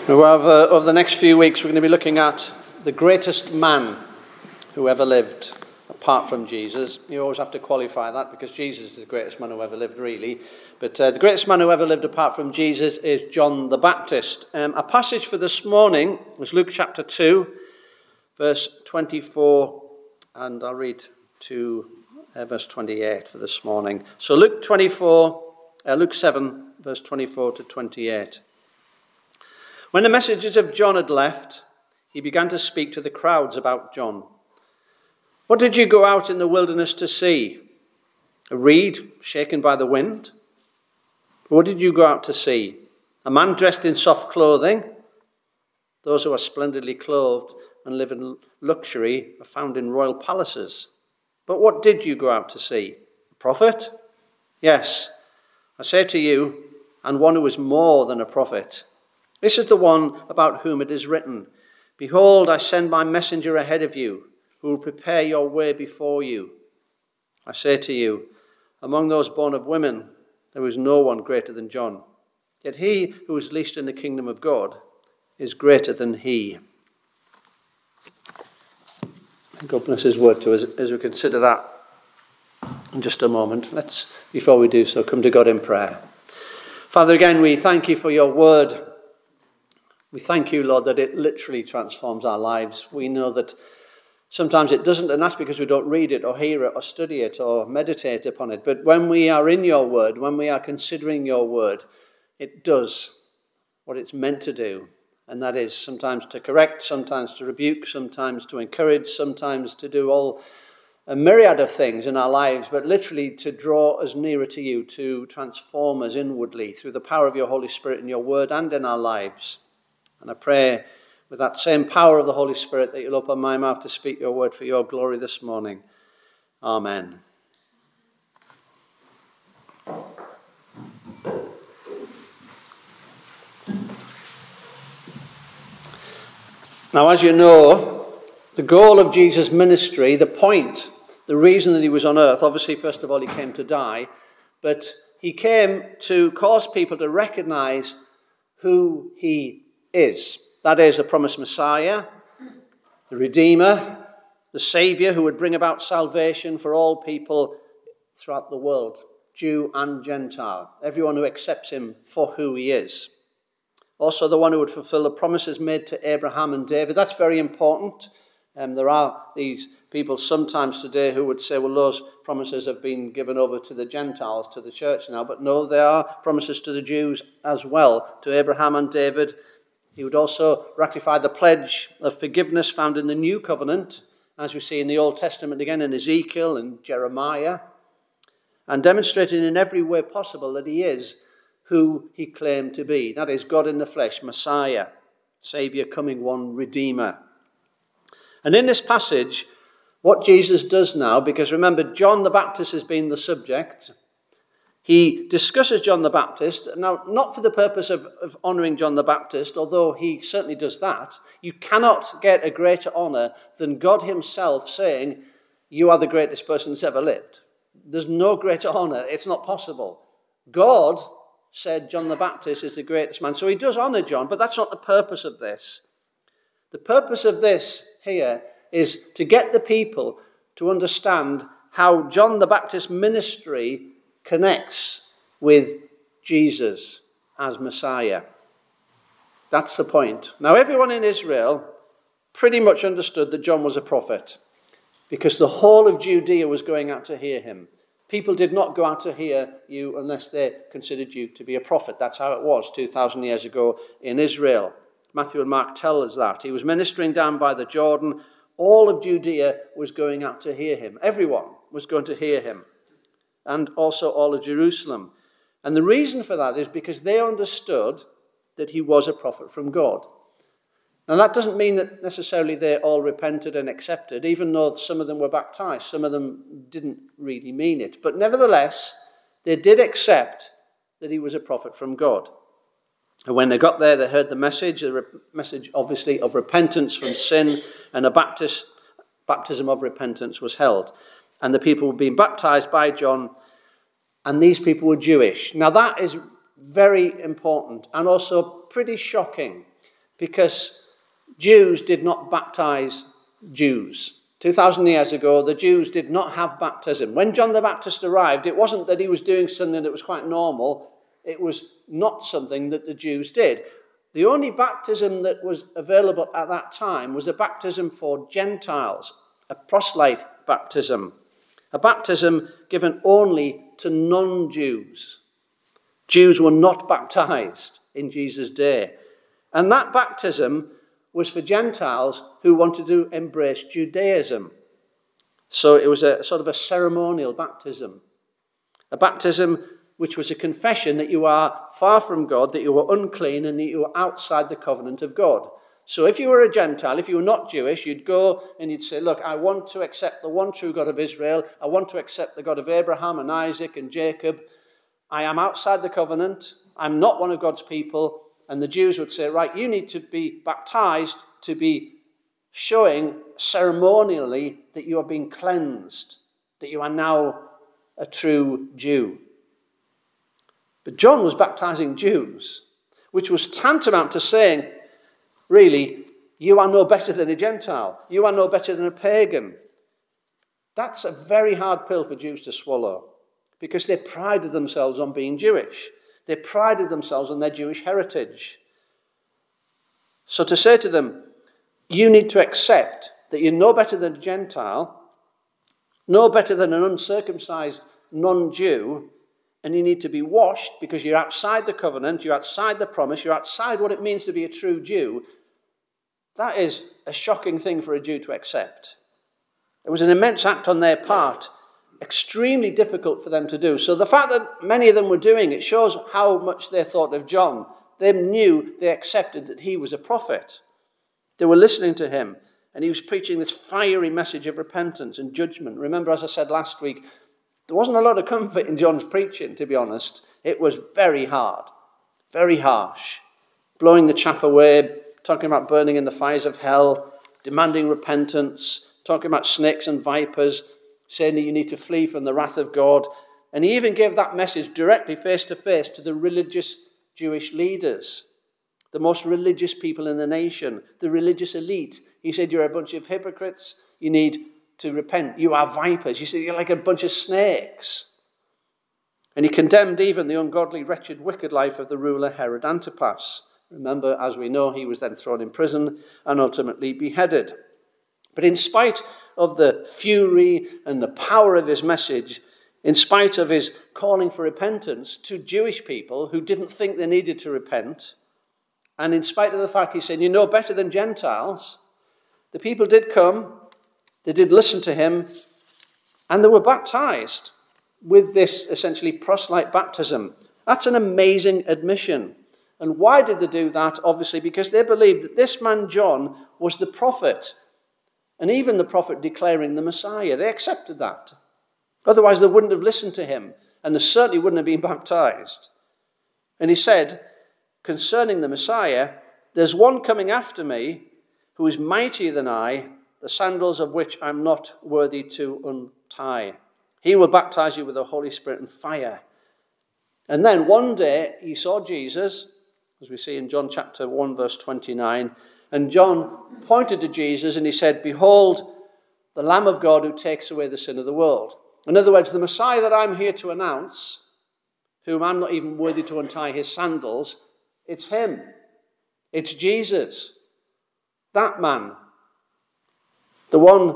Well, over the next few weeks, we're going to be looking at the greatest man who ever lived, apart from Jesus. You always have to qualify that because Jesus is the greatest man who ever lived, really. But the greatest man who ever lived apart from Jesus is John the Baptist. Our passage for this morning was Luke chapter 2, verse 24, and I'll read to verse 28 for this morning. So Luke 7, verse 24 to 28. When the messengers of John had left, he began to speak to the crowds about John. What did you go out in the wilderness to see? A reed shaken by the wind? What did you go out to see? A man dressed in soft clothing? Those who are splendidly clothed and live in luxury are found in royal palaces. But what did you go out to see? A prophet? Yes, I say to you, and one who is more than a prophet. This is the one about whom it is written, Behold, I send my messenger ahead of you, who will prepare your way before you. I say to you, among those born of women, there is no one greater than John. Yet he who is least in the kingdom of God is greater than he. God bless his word to us as we consider that in just a moment. Let's, before we do so, come to God in prayer. Father, again, we thank you for your word. We thank you, Lord, that it literally transforms our lives. We know that sometimes it doesn't, and that's because we don't read it or hear it or study it or meditate upon it. But when we are in your word, when we are considering your word, it does what it's meant to do. And that is sometimes to correct, sometimes to rebuke, sometimes to encourage, sometimes to do a myriad of things in our lives, but literally to draw us nearer to you, to transform us inwardly through the power of your Holy Spirit in your word and in our lives. And I pray with that same power of the Holy Spirit that you'll open my mouth to speak your word for your glory this morning. Amen. Now, as you know, the goal of Jesus' ministry, the point, the reason that he was on earth, obviously, first of all, he came to die, but he came to cause people to recognize who he is. That is, the promised Messiah, the Redeemer, the Saviour who would bring about salvation for all people throughout the world, Jew and Gentile, everyone who accepts him for who he is. Also the one who would fulfill the promises made to Abraham and David. That's very important. There are these people sometimes today who would say, well, those promises have been given over to the Gentiles, to the church now. But no, there are promises to the Jews as well, to Abraham and David. He would also ratify the pledge of forgiveness found in the New Covenant, as we see in the Old Testament again in Ezekiel and Jeremiah, and demonstrating in every way possible that he is who he claimed to be. That is, God in the flesh, Messiah, Saviour, coming one, Redeemer. And in this passage, what Jesus does now, because remember, John the Baptist has been the subject. He discusses John the Baptist, now not for the purpose of honouring John the Baptist, although he certainly does that. You cannot get a greater honour than God himself saying, you are the greatest person who's ever lived. There's no greater honour. It's not possible. God said John the Baptist is the greatest man. So he does honour John, but that's not the purpose of this. The purpose of this here is to get the people to understand how John the Baptist's ministry connects with Jesus as Messiah. That's the point. Now, everyone in Israel pretty much understood that John was a prophet because the whole of Judea was going out to hear him. People did not go out to hear you unless they considered you to be a prophet. That's how it was 2,000 years ago in Israel. Matthew and Mark tell us that. He was ministering down by the Jordan. All of Judea was going out to hear him. Everyone was going to hear him. And also all of Jerusalem. And the reason for that is because they understood that he was a prophet from God. Now that doesn't mean that necessarily they all repented and accepted, even though some of them were baptized. Some of them didn't really mean it. But nevertheless, they did accept that he was a prophet from God. And when they got there, they heard the message obviously of repentance from sin, and a baptism of repentance was held. And the people were being baptized by John, and these people were Jewish. Now that is very important and also pretty shocking because Jews did not baptize Jews. 2,000 years ago, the Jews did not have baptism. When John the Baptist arrived, it wasn't that he was doing something that was quite normal. It was not something that the Jews did. The only baptism that was available at that time was a baptism for Gentiles, a proselyte baptism, a baptism given only to non-Jews. Jews were not baptized in Jesus' day. And that baptism was for Gentiles who wanted to embrace Judaism. So it was a sort of a ceremonial baptism. A baptism which was a confession that you are far from God, that you were unclean, and that you were outside the covenant of God. So if you were a Gentile, if you were not Jewish, you'd go and you'd say, look, I want to accept the one true God of Israel. I want to accept the God of Abraham and Isaac and Jacob. I am outside the covenant. I'm not one of God's people. And the Jews would say, right, you need to be baptized to be showing ceremonially that you are being cleansed, that you are now a true Jew. But John was baptizing Jews, which was tantamount to saying, really, you are no better than a Gentile. You are no better than a pagan. That's a very hard pill for Jews to swallow because they prided themselves on being Jewish. They prided themselves on their Jewish heritage. So to say to them, you need to accept that you're no better than a Gentile, no better than an uncircumcised non-Jew, and you need to be washed because you're outside the covenant, you're outside the promise, you're outside what it means to be a true Jew, that is a shocking thing for a Jew to accept. It was an immense act on their part, extremely difficult for them to do. So the fact that many of them were doing it shows how much they thought of John. They knew, they accepted that he was a prophet. They were listening to him, and he was preaching this fiery message of repentance and judgment. Remember, as I said last week, there wasn't a lot of comfort in John's preaching, to be honest. It was very hard, very harsh, blowing the chaff away, talking about burning in the fires of hell, demanding repentance, talking about snakes and vipers, saying that you need to flee from the wrath of God. And he even gave that message directly face to face to the religious Jewish leaders, the most religious people in the nation, the religious elite. He said, you're a bunch of hypocrites. You need to repent. You are vipers. He said, you're like a bunch of snakes. And he condemned even the ungodly, wretched, wicked life of the ruler Herod Antipas. Remember, as we know, he was then thrown in prison and ultimately beheaded. But in spite of the fury and the power of his message, in spite of his calling for repentance to Jewish people who didn't think they needed to repent, and in spite of the fact he said, you're no better than Gentiles, the people did come, they did listen to him, and they were baptized with this essentially proselyte baptism. That's an amazing admission. And why did they do that? Obviously, because they believed that this man John was the prophet, and even the prophet declaring the Messiah. They accepted that. Otherwise, they wouldn't have listened to him, and they certainly wouldn't have been baptized. And he said, concerning the Messiah, there's one coming after me who is mightier than I, the sandals of which I'm not worthy to untie. He will baptize you with the Holy Spirit and fire. And then one day he saw Jesus, as we see in John chapter 1, verse 29, and John pointed to Jesus and he said, behold, the Lamb of God who takes away the sin of the world. In other words, the Messiah that I'm here to announce, whom I'm not even worthy to untie his sandals, it's him. It's Jesus. That man. The one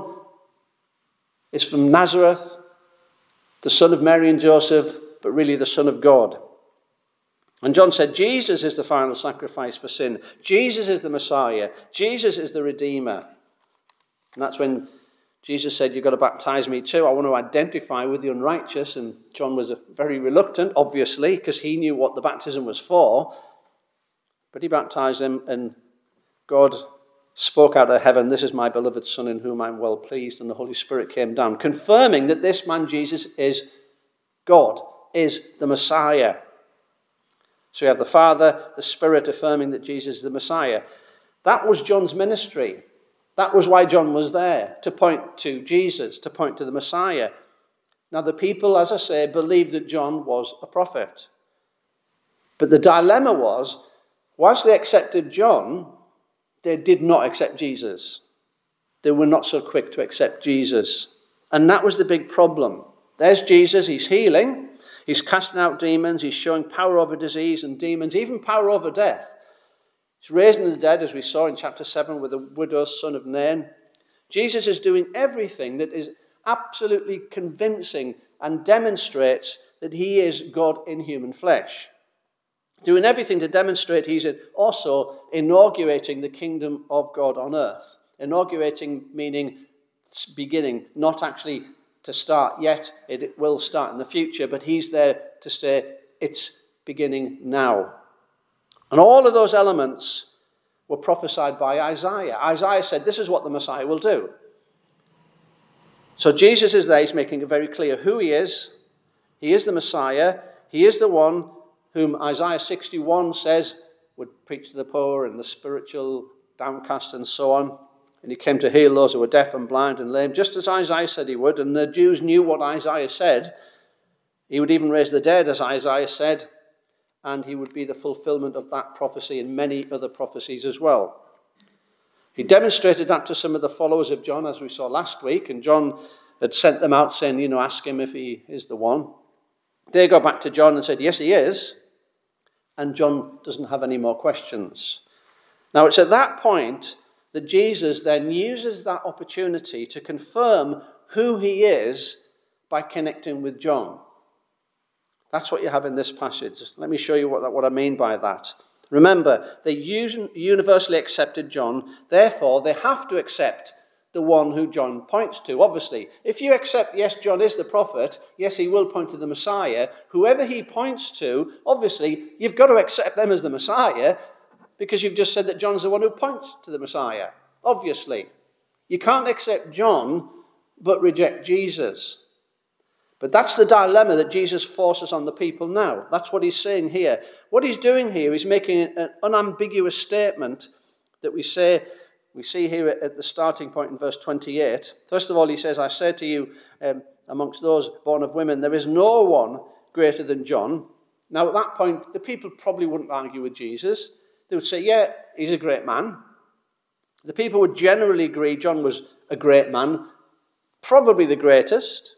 is from Nazareth, the son of Mary and Joseph, but really the Son of God. And John said, Jesus is the final sacrifice for sin. Jesus is the Messiah. Jesus is the Redeemer. And that's when Jesus said, you've got to baptize me too. I want to identify with the unrighteous. And John was very reluctant, obviously, because he knew what the baptism was for. But he baptized him, and God spoke out of heaven, this is my beloved Son in whom I'm well pleased. And the Holy Spirit came down, confirming that this man Jesus is God, is the Messiah. So you have the Father, the Spirit affirming that Jesus is the Messiah. That was John's ministry. That was why John was there, to point to Jesus, to point to the Messiah. Now the people, as I say, believed that John was a prophet. But the dilemma was, whilst they accepted John, they did not accept Jesus. They were not so quick to accept Jesus. And that was the big problem. There's Jesus, he's healing, he's casting out demons, he's showing power over disease and demons, even power over death. He's raising the dead, as we saw in chapter 7 with the widow's son of Nain. Jesus is doing everything that is absolutely convincing and demonstrates that he is God in human flesh. Doing everything to demonstrate he's also inaugurating the kingdom of God on earth. Inaugurating meaning beginning, not actually to start yet. It will start in the future, but he's there to say it's beginning now. And all of those elements were prophesied by Isaiah. Isaiah said this is what the Messiah will do. So Jesus is there, he's making it very clear who he is. He is the Messiah. He is the one whom Isaiah 61 says would preach to the poor and the spiritual downcast and so on. And he came to heal those who were deaf and blind and lame, just as Isaiah said he would. And the Jews knew what Isaiah said. He would even raise the dead, as Isaiah said. And he would be the fulfillment of that prophecy and many other prophecies as well. He demonstrated that to some of the followers of John, as we saw last week. And John had sent them out saying, ask him if he is the one. They go back to John and said, yes, he is. And John doesn't have any more questions. Now, it's at that point that Jesus then uses that opportunity to confirm who he is by connecting with John. That's what you have in this passage. Let me show you what I mean by that. Remember, they universally accepted John, therefore they have to accept the one who John points to, obviously. If you accept, yes, John is the prophet, yes, he will point to the Messiah, whoever he points to, obviously, you've got to accept them as the Messiah, because you've just said that John's the one who points to the Messiah, obviously. You can't accept John, but reject Jesus. But that's the dilemma that Jesus forces on the people now. That's what he's saying here. What he's doing here is making an unambiguous statement that we see here at the starting point in verse 28. First of all, he says, I say to you, amongst those born of women, there is no one greater than John. Now, at that point, the people probably wouldn't argue with Jesus. They would say, yeah, he's a great man. The people would generally agree John was a great man, probably the greatest.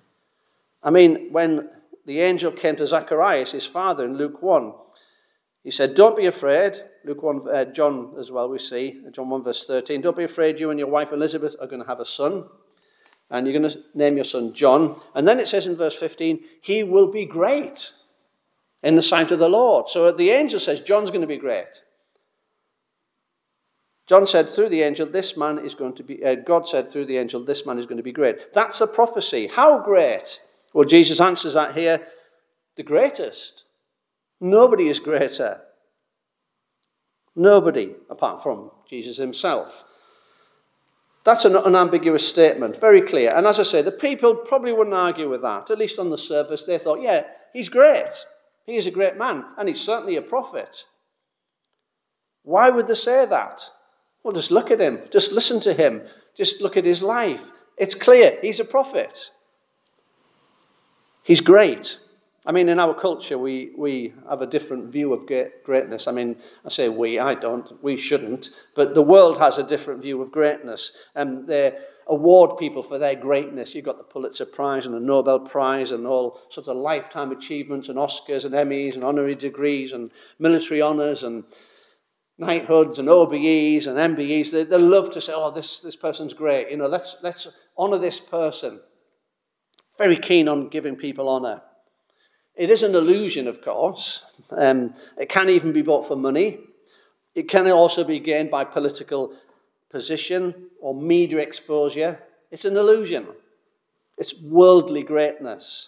I mean, when the angel came to Zacharias, his father, in Luke 1, he said, don't be afraid. Luke 1, John as well, we see, John 1 verse 13. Don't be afraid, you and your wife Elizabeth are going to have a son. And you're going to name your son John. And then it says in verse 15, he will be great in the sight of the Lord. So the angel says John's going to be great. John said through the angel, this man is going to be, God said through the angel, this man is going to be great. That's a prophecy. How great? Well, Jesus answers that here, the greatest. Nobody is greater. Nobody, apart from Jesus himself. That's an unambiguous statement, very clear. And as I say, the people probably wouldn't argue with that. At least on the surface, they thought, yeah, he's great. He is a great man, and he's certainly a prophet. Why would they say that? Well, just look at him. Just listen to him. Just look at his life. It's clear. He's a prophet. He's great. I mean, in our culture, we have a different view of greatness. I mean, I say we, I don't, we shouldn't. But the world has a different view of greatness. And they award people for their greatness. You've got the Pulitzer Prize and the Nobel Prize and all sorts of lifetime achievements and Oscars and Emmys and honorary degrees and military honors and knighthoods and OBEs and MBEs. They love to say, oh, this person's great. You know, let's honor this person. Very keen on giving people honor. It is an illusion, of course. It can even be bought for money. It can also be gained by political position or media exposure. It's an illusion. It's worldly greatness.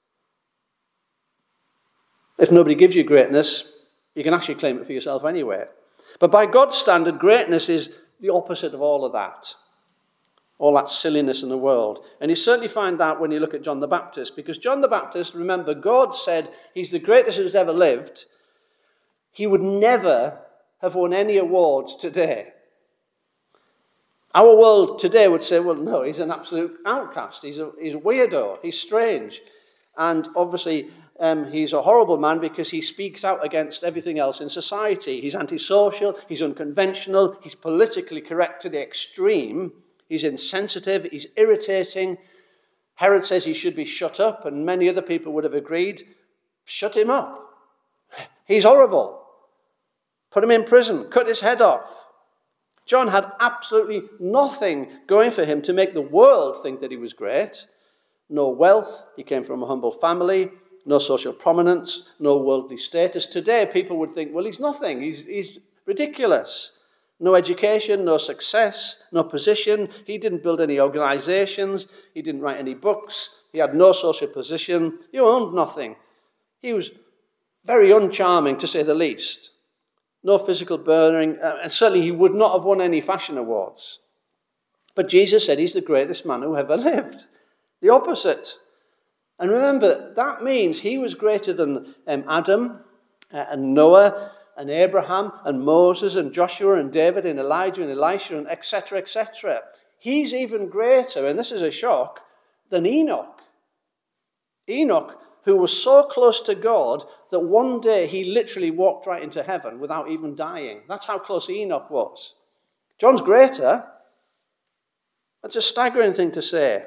If nobody gives you greatness, you can actually claim it for yourself anyway. But by God's standard, greatness is the opposite of all of that. All that silliness in the world. And you certainly find that when you look at John the Baptist. Because John the Baptist, remember, God said he's the greatest who's ever lived. He would never have won any awards today. Our world today would say, well, no, he's an absolute outcast. He's a weirdo. He's strange. And obviously, he's a horrible man because he speaks out against everything else in society. He's antisocial, he's unconventional, he's politically correct to the extreme, he's insensitive, he's irritating. Herod says he should be shut up, and many other people would have agreed, shut him up. He's horrible. Put him in prison, cut his head off. John had absolutely nothing going for him to make the world think that he was great. No wealth, he came from a humble family, no social prominence, no worldly status. Today, people would think, well, he's nothing. He's ridiculous. No education, no success, no position. He didn't build any organizations. He didn't write any books. He had no social position. He owned nothing. He was very uncharming, to say the least. No physical burning, and certainly he would not have won any fashion awards. But Jesus said he's the greatest man who ever lived. The opposite. And remember, that means he was greater than Adam and Noah and Abraham and Moses and Joshua and David and Elijah and Elisha and etc., etc. He's even greater, and this is a shock, than Enoch. Enoch, who was so close to God that one day he literally walked right into heaven without even dying. That's how close Enoch was. John's greater. That's a staggering thing to say.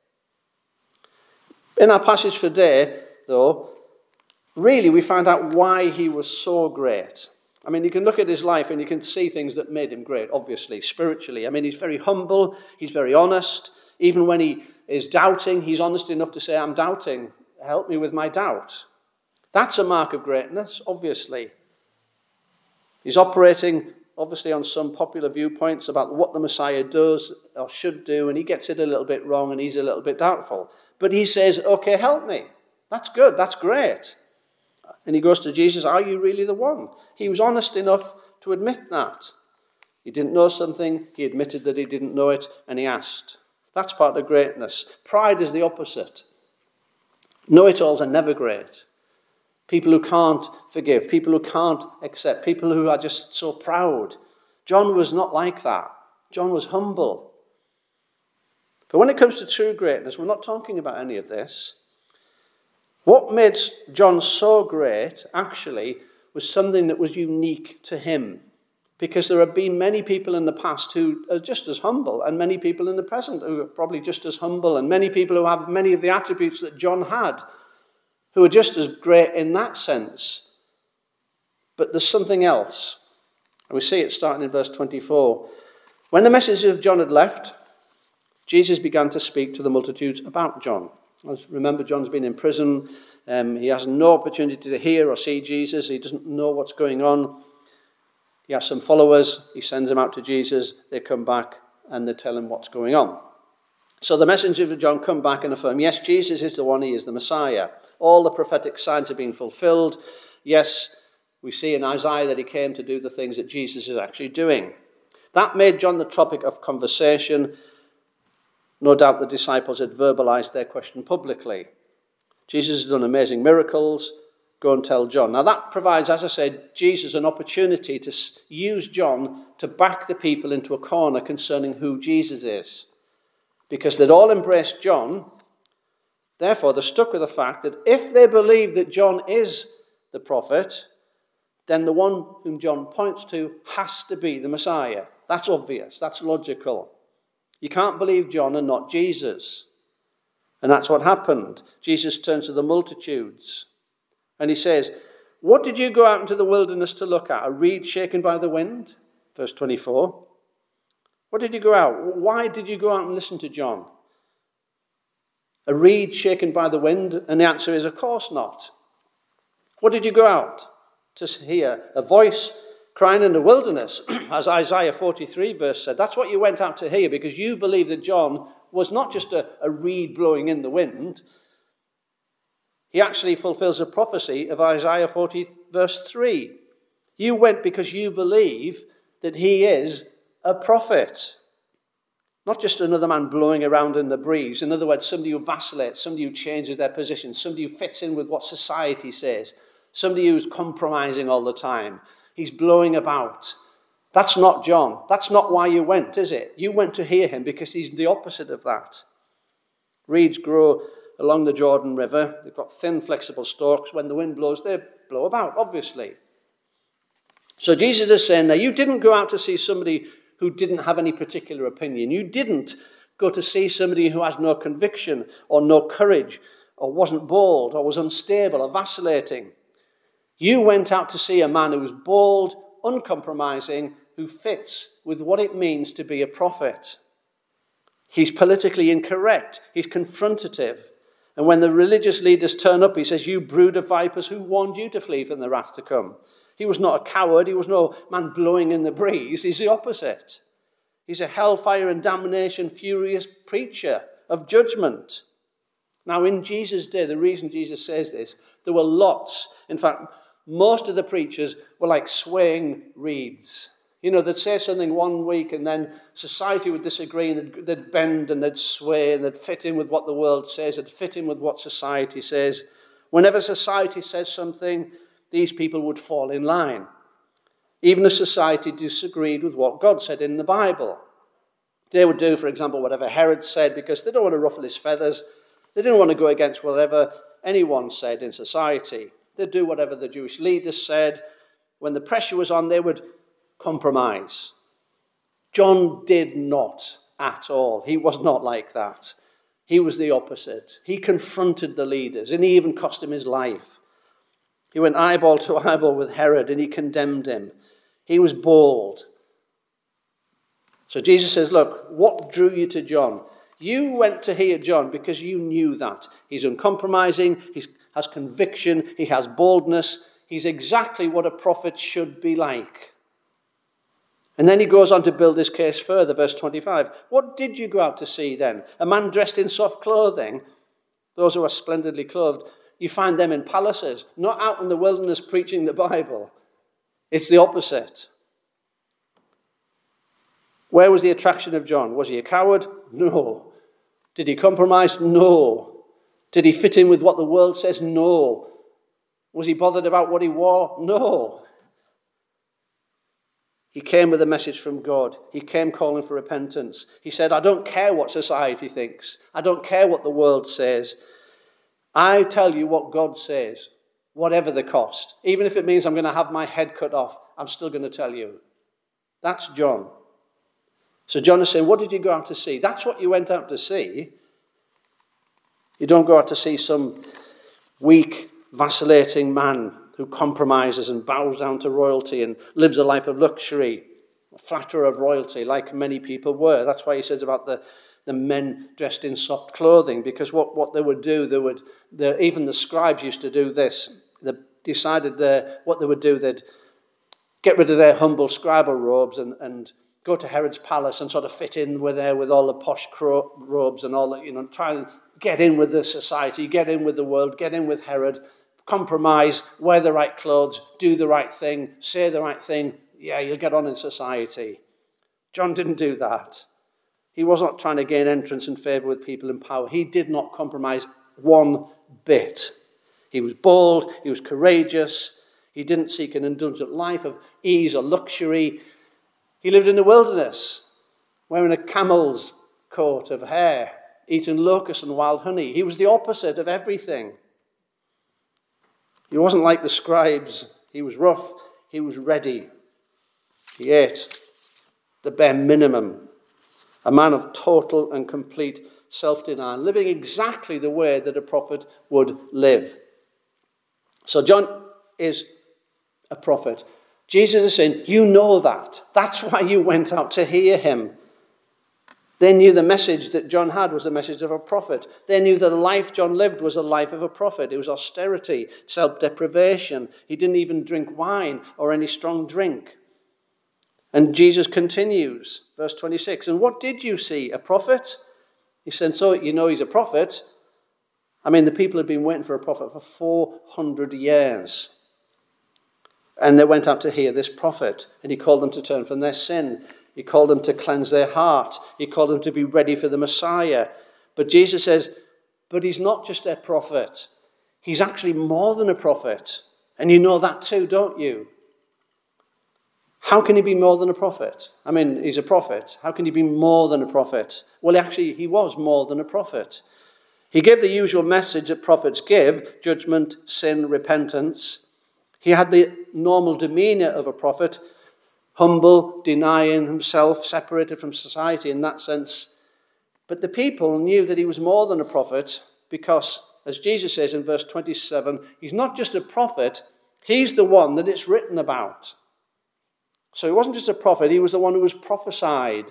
In our passage for today, though, really we find out why he was so great. I mean, you can look at his life and you can see things that made him great, obviously, spiritually. I mean, he's very humble, he's very honest. Even when he is doubting, he's honest enough to say, I'm doubting, help me with my doubt. That's a mark of greatness, obviously. He's operating, obviously, on some popular viewpoints about what the Messiah does or should do, and he gets it a little bit wrong and he's a little bit doubtful. But he says, okay, help me. That's good, that's great. And he goes to Jesus, are you really the one? He was honest enough to admit that. He didn't know something, he admitted that he didn't know it, and he asked. That's part of greatness. Pride is the opposite. Know-it-alls are never great. People who can't forgive, people who can't accept, people who are just so proud. John was not like that. John was humble. But when it comes to true greatness, we're not talking about any of this. What made John so great, actually, was something that was unique to him. Because there have been many people in the past who are just as humble, and many people in the present who are probably just as humble, and many people who have many of the attributes that John had, who are just as great in that sense. But there's something else. And we see it starting in verse 24. When the message of John had left, Jesus began to speak to the multitudes about John. Remember, John's been in prison. He has no opportunity to hear or see Jesus. He doesn't know what's going on. He has some followers. He sends them out to Jesus. They come back and they tell him what's going on. So the messengers of John come back and affirm, yes, Jesus is the one. He is the Messiah. All the prophetic signs have been fulfilled. Yes, we see in Isaiah that he came to do the things that Jesus is actually doing. That made John the topic of conversation. No doubt the disciples had verbalized their question publicly. Jesus has done amazing miracles. Go and tell John. Now that provides, as I said, Jesus an opportunity to use John to back the people into a corner concerning who Jesus is. Because they'd all embraced John. Therefore, they're stuck with the fact that if they believe that John is the prophet, then the one whom John points to has to be the Messiah. That's obvious. That's logical. You can't believe John and not Jesus. And that's what happened. Jesus turns to the multitudes and he says, what did you go out into the wilderness to look at? A reed shaken by the wind? Verse 24. What did you go out? Why did you go out and listen to John? A reed shaken by the wind? And the answer is, of course not. What did you go out to hear? A voice crying in the wilderness, as Isaiah 43 verse said. That's what you went out to hear because you believe that John was not just a reed blowing in the wind. He actually fulfills a prophecy of Isaiah 40 verse 3. You went because you believe that he is a prophet. Not just another man blowing around in the breeze. In other words, somebody who vacillates, somebody who changes their position, somebody who fits in with what society says, somebody who's compromising all the time. He's blowing about. That's not John. That's not why you went, is it? You went to hear him because he's the opposite of that. Reeds grow along the Jordan River. They've got thin, flexible stalks. When the wind blows, they blow about, obviously. So Jesus is saying now, you didn't go out to see somebody who didn't have any particular opinion. You didn't go to see somebody who has no conviction or no courage or wasn't bold or was unstable or vacillating. You went out to see a man who was bold, uncompromising, who fits with what it means to be a prophet. He's politically incorrect. He's confrontative. And when the religious leaders turn up, he says, you brood of vipers, who warned you to flee from the wrath to come? He was not a coward. He was no man blowing in the breeze. He's the opposite. He's a hellfire and damnation furious preacher of judgment. Now, in Jesus' day, the reason Jesus says this, there were lots. In fact, most of the preachers were like swaying reeds. You know, they'd say something one week and then society would disagree and they'd bend and they'd sway and they'd fit in with what the world says, they'd fit in with what society says. Whenever society says something, these people would fall in line. Even as society disagreed with what God said in the Bible. They would do, for example, whatever Herod said because they don't want to ruffle his feathers. They didn't want to go against whatever anyone said in society. They'd do whatever the Jewish leaders said. When the pressure was on, they would compromise. John did not at all. He was not like that. He was the opposite. He confronted the leaders, and he even cost him his life. He went eyeball to eyeball with Herod, and he condemned him. He was bold. So Jesus says, look, what drew you to John? You went to hear John because you knew that. He's uncompromising, he has conviction, he has boldness. He's exactly what a prophet should be like. And then he goes on to build his case further, verse 25. What did you go out to see then? A man dressed in soft clothing? Those who are splendidly clothed, you find them in palaces, not out in the wilderness preaching the Bible. It's the opposite. Where was the attraction of John? Was he a coward? No. Did he compromise? No. Did he fit in with what the world says? No. Was he bothered about what he wore? No. He came with a message from God. He came calling for repentance. He said, I don't care what society thinks. I don't care what the world says. I tell you what God says, whatever the cost. Even if it means I'm going to have my head cut off, I'm still going to tell you. That's John. So John is saying, what did you go out to see? That's what you went out to see. You don't go out to see some weak, vacillating man who compromises and bows down to royalty and lives a life of luxury, a flatterer of royalty, like many people were. That's why he says about the men dressed in soft clothing, because what they would do, even the scribes used to do this. They decided what they would do, they'd get rid of their humble scribal robes and go to Herod's palace and sort of fit in with all the posh robes and all that, try and get in with the society, get in with the world, get in with Herod, compromise, wear the right clothes, do the right thing, say the right thing. Yeah, you'll get on in society. John didn't do that. He was not trying to gain entrance and favor with people in power. He did not compromise one bit. He was bold. He was courageous. He didn't seek an indulgent life of ease or luxury. He lived in the wilderness, wearing a camel's coat of hair, eating locusts and wild honey. He was the opposite of everything. He wasn't like the scribes. He was rough. He was ready. He ate the bare minimum. A man of total and complete self-denial, living exactly the way that a prophet would live. So John is a prophet. Jesus is saying, you know that. That's why you went out to hear him. They knew the message that John had was the message of a prophet. They knew that the life John lived was a life of a prophet. It was austerity, self-deprivation. He didn't even drink wine or any strong drink. And Jesus continues, verse 26, and what did you see? A prophet? He said, so you know he's a prophet. I mean, the people had been waiting for a prophet for 400 years. And they went out to hear this prophet. And he called them to turn from their sin. He called them to cleanse their heart. He called them to be ready for the Messiah. But Jesus says, but he's not just a prophet. He's actually more than a prophet. And you know that too, don't you? How can he be more than a prophet? I mean, he's a prophet. How can he be more than a prophet? Well, actually, he was more than a prophet. He gave the usual message that prophets give: judgment, sin, repentance. He had the normal demeanor of a prophet, humble, denying himself, separated from society in that sense. But the people knew that he was more than a prophet because, as Jesus says in verse 27, he's not just a prophet, he's the one that it's written about. So he wasn't just a prophet, he was the one who was prophesied.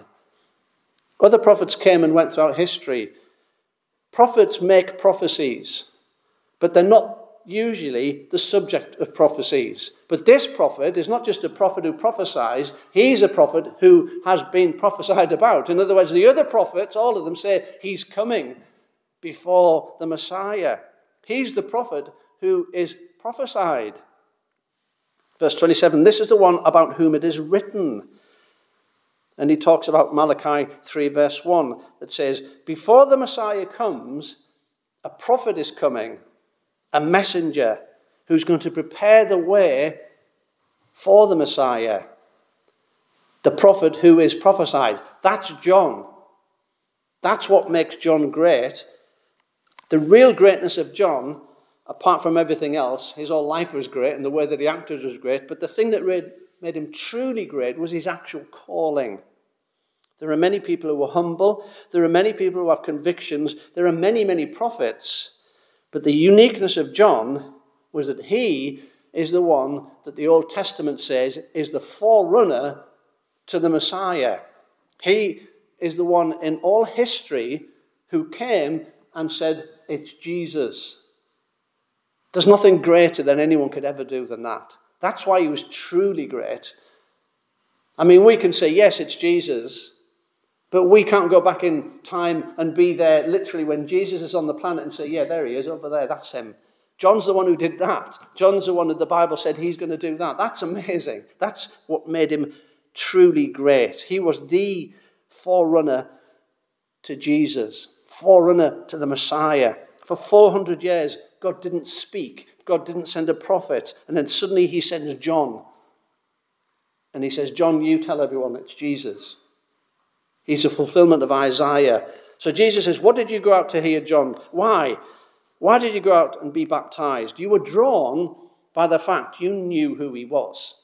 Other prophets came and went throughout history. Prophets make prophecies, but they're not usually the subject of prophecies. But this prophet is not just a prophet who prophesies, he's a prophet who has been prophesied about. In other words, the other prophets, all of them say he's coming before the Messiah. He's the prophet who is prophesied. Verse 27, this is the one about whom it is written. And he talks about Malachi 3 verse 1 that says, before the Messiah comes, a prophet is coming, a messenger who's going to prepare the way for the Messiah. The prophet who is prophesied. That's John. That's what makes John great. The real greatness of John, apart from everything else, his whole life was great and the way that he acted was great, but the thing that made him truly great was his actual calling. There are many people who are humble. There are many people who have convictions. There are many, many prophets. But the uniqueness of John was that he is the one that the Old Testament says is the forerunner to the Messiah. He is the one in all history who came and said, it's Jesus. There's nothing greater than anyone could ever do than that. That's why he was truly great. I mean, we can say, yes, it's Jesus, but we can't go back in time and be there literally when Jesus is on the planet and say, yeah, there he is over there, that's him. John's the one who did that. John's the one that the Bible said he's going to do that. That's amazing. That's what made him truly great. He was the forerunner to Jesus, forerunner to the Messiah. For 400 years, God didn't speak. God didn't send a prophet. And then suddenly he sends John. And he says, John, you tell everyone it's Jesus. He's a fulfillment of Isaiah. So Jesus says, what did you go out to hear, John? Why? Why did you go out and be baptized? You were drawn by the fact you knew who he was,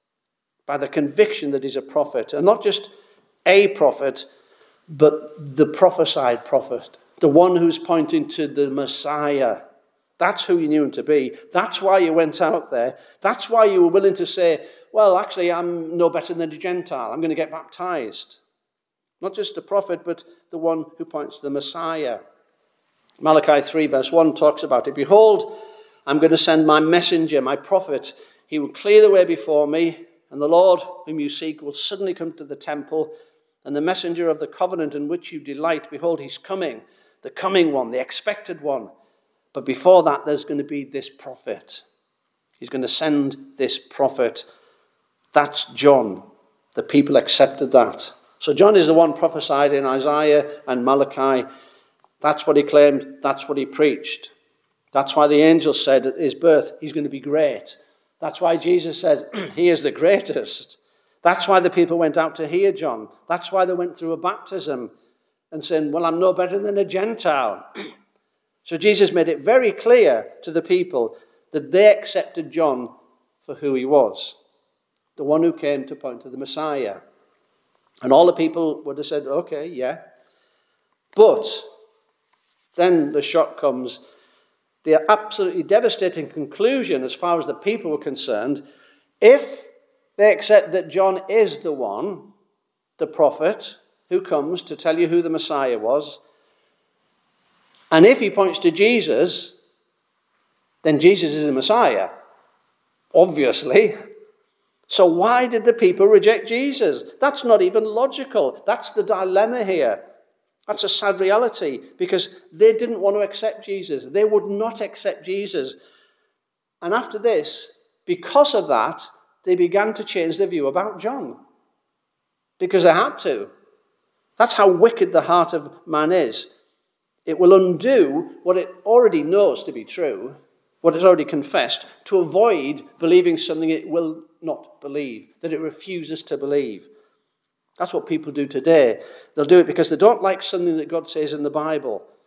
by the conviction that he's a prophet, and not just a prophet, but the prophesied prophet, the one who's pointing to the Messiah. That's who you knew him to be. That's why you went out there. That's why you were willing to say, well, actually, I'm no better than a Gentile. I'm going to get baptized. Not just a prophet, but the one who points to the Messiah. Malachi 3 verse 1 talks about it. Behold, I'm going to send my messenger, my prophet. He will clear the way before me, and the Lord whom you seek will suddenly come to the temple, and the messenger of the covenant in which you delight, behold, he's coming, the coming one, the expected one. But before that, there's going to be this prophet. He's going to send this prophet. That's John. The people accepted that. So John is the one prophesied in Isaiah and Malachi. That's what he claimed. That's what he preached. That's why the angel said at his birth, he's going to be great. That's why Jesus said, he is the greatest. That's why the people went out to hear John. That's why they went through a baptism and saying, well, I'm no better than a Gentile. So Jesus made it very clear to the people that they accepted John for who he was, the one who came to point to the Messiah. And all the people would have said, okay, yeah. But then the shock comes, the absolutely devastating conclusion as far as the people were concerned. If they accept that John is the one, the prophet, who comes to tell you who the Messiah was, and if he points to Jesus, then Jesus is the Messiah, obviously. So why did the people reject Jesus? That's not even logical. That's the dilemma here. That's a sad reality, because they didn't want to accept Jesus. They would not accept Jesus. And after this, because of that, they began to change their view about John. Because they had to. That's how wicked the heart of man is. It will undo what it already knows to be true, what it's already confessed, to avoid believing something it will not believe, that it refuses to believe. That's what people do today. They'll do it because they don't like something that God says in the Bible.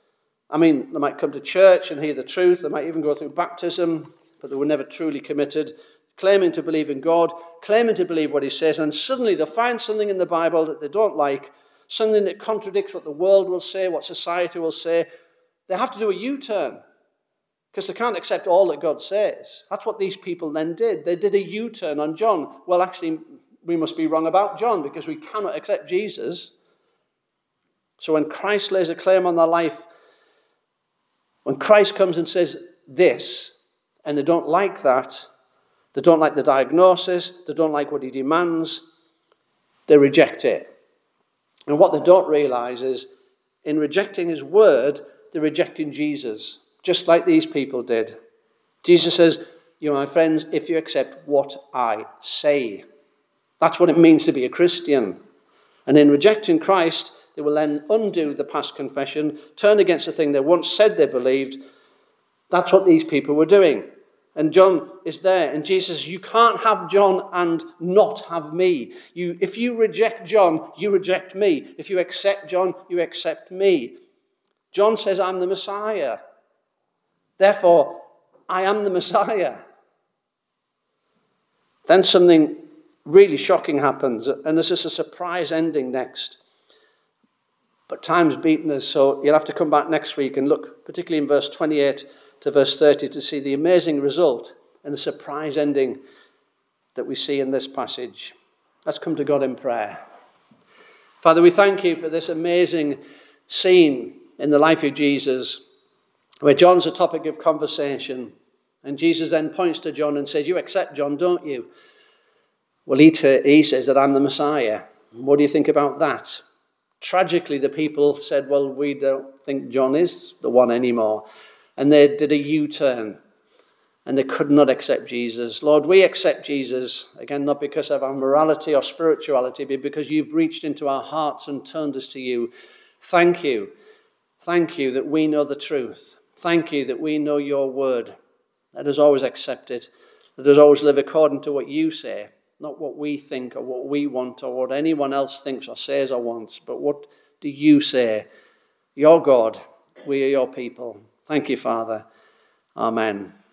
I mean, they might come to church and hear the truth. They might even go through baptism, but they were never truly committed, claiming to believe in God, claiming to believe what he says, and suddenly they find something in the Bible that they don't like, something that contradicts what the world will say, what society will say. They have to do a U-turn because they can't accept all that God says. That's what these people then did. They did a U-turn on John. Well, actually, we must be wrong about John because we cannot accept Jesus. So when Christ lays a claim on their life, when Christ comes and says this, and they don't like that, they don't like the diagnosis, they don't like what he demands, they reject it. And what they don't realize is, in rejecting his word, they're rejecting Jesus, just like these people did. Jesus says, you know, my friends, if you accept what I say. That's what it means to be a Christian. And in rejecting Christ, they will then undo the past confession, turn against the thing they once said they believed. That's what these people were doing. And John is there. And Jesus says, you can't have John and not have me. If you reject John, you reject me. If you accept John, you accept me. John says, I'm the Messiah. Therefore, I am the Messiah. Then something really shocking happens. And there's just a surprise ending next. But time's beaten us, so you'll have to come back next week and look, particularly in verse 28 to verse 30, to see the amazing result and the surprise ending that we see in this passage. Let's come to God in prayer. Father, we thank you for this amazing scene in the life of Jesus, where John's a topic of conversation. And Jesus then points to John and says, you accept John, don't you? Well, he says that I'm the Messiah. What do you think about that? Tragically, the people said, well, we don't think John is the one anymore. And they did a U-turn. And they could not accept Jesus. Lord, we accept Jesus, again, not because of our morality or spirituality, but because you've reached into our hearts and turned us to you. Thank you. Thank you that we know the truth. Thank you that we know your word. Let us always accept it. Let us always live according to what you say, not what we think or what we want or what anyone else thinks or says or wants, but what do you say? Your God, we are your people. Thank you, Father. Amen.